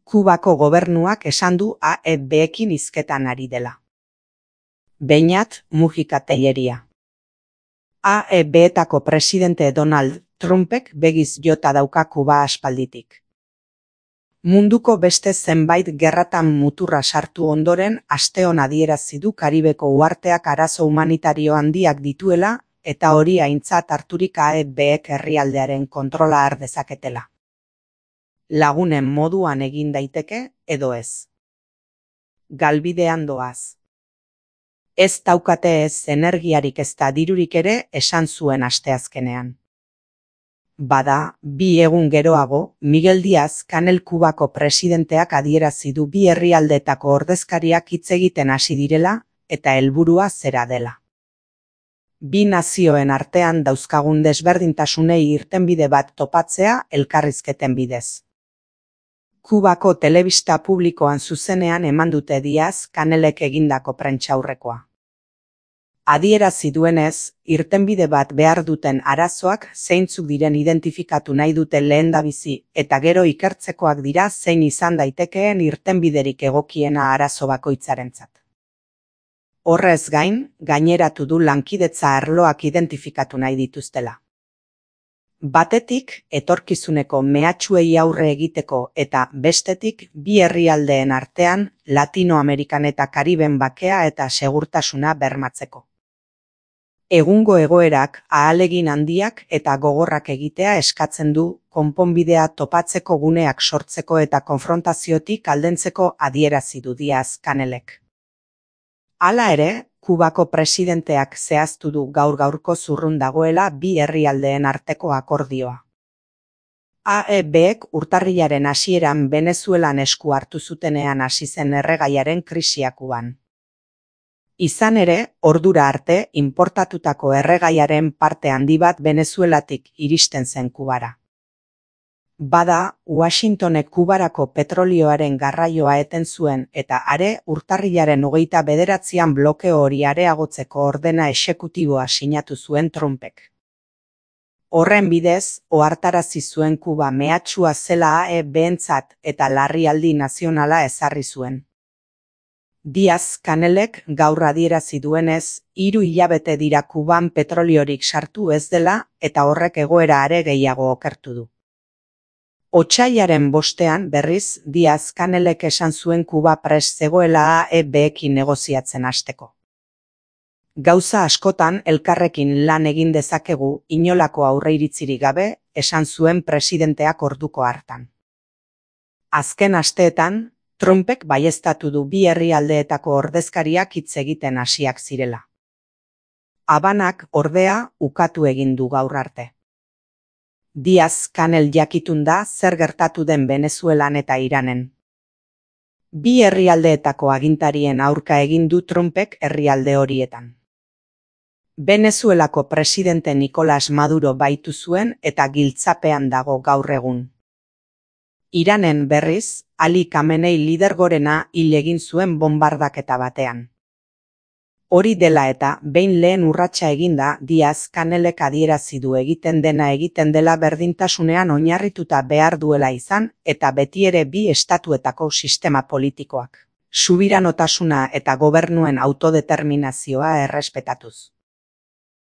Kubako gobernuak esan du AEBekin hizketan ari dela. Beñat Mujika Telleria. AEBetako presidente Donald Trumpek begiz jota dauka Kuba aspalditik. Munduko beste zenbait gerratan muturra sartu ondoren asteon adierazi du Karibeko uharteak arazo humanitario handiak dituela eta hori aintzat harturik AEBek herrialdearen kontrola har dezaketela. Lagunen moduan egin daiteke edo ez. Galbidean doaz. Ez daukate ez energiarik ezta dirurik ere esan zuen asteazkenean. Bada, 2 egun geroago, Miguel Díaz-Canel Kubako presidenteak adierazi du bi herrialdeetako ordezkariak hitz egiten hasi direla eta helburua zera dela. Bi nazioen artean dauzkagun desberdintasunei irtenbide bat topatzea elkarrizketen bidez. Kubako telebista publikoan zuzenean eman dute Díaz-Canelek egindako prentsaurrekoa. Adierazi duenez, irtenbide bat behar duten arazoak zeintzuk diren identifikatu nahi dute lehendabizi eta gero ikertzekoak dira zein izan daitekeen irtenbiderik egokiena arazo bakoitzarentzat. Horrez gain, gaineratu du lankidetza arloak identifikatu nahi dituztela. Batetik, etorkizuneko mehatxuei aurre egiteko eta bestetik, bi herrialdeen artean Latinoamerikan eta Kariben bakea eta segurtasuna bermatzeko. Egungo egoerak ahalegin handiak eta gogorrak egitea eskatzen du konponbidea topatzeko guneak sortzeko eta konfrontaziotik aldentzeko adierazi du Díaz-Canelek. Hala ere, Kubako presidenteak zehaztu du gaur-gaurko zurrun dagoela bi herrialdeen arteko akordioa. AEBek urtarrilaren hasieran Venezuelan esku hartu zutenean hasi zen erregaiaren krisia Kuban. Izan ere, ordura arte inportatutako erregaiaren parte handi bat Venezuelatik iristen zen Kubara. Bada, Washingtonek Kubarako petrolioaren garraioa eten zuen eta are urtarrilaren 29an blokeo hori areagotzeko ordena exekutiboa sinatu zuen Trumpek. Horren bidez, ohartarazi zuen Kuba mehatxua zela AEBentzat eta larrialdi nazionala ezarri zuen. Díaz-Canelek gaur adierazi duenez, 3 hilabete dira Kuban petroliorik sartu ez dela eta horrek egoera are gehiago okertu du. Otsailaren 5ean berriz Díaz-Canelek esan zuen Kuba prest zegoela AEBekin negoziatzen hasteko. Gauza askotan elkarrekin lan egin dezakegu inolako aurreiritzirik gabe, esan zuen presidenteak orduko hartan. Azken asteetan, Trumpek baieztatu du bi herrialdeetako ordezkariak hitz egiten hasiak zirela. Habanak, ordea, ukatu egin du gaur arte. Díaz-Canel jakitun da zer gertatu den Venezuelan eta Iranen. Bi herrialdeetako agintarien aurka egin du Trumpek herrialde horietan. Venezuelako presidente Nicolás Maduro baitu zuen eta giltzapean dago gaur egun. Iranen berriz, Ali Khamenei lidergorena hil egin zuen bonbardaketa batean. Hori dela eta behin lehen urratsa eginda Díaz-Canelek adierazi du egiten dela berdintasunean oinarrituta behar duela izan eta betiere bi estatuetako sistema politikoak, subiranotasuna eta gobernuen autodeterminazioa errespetatuz.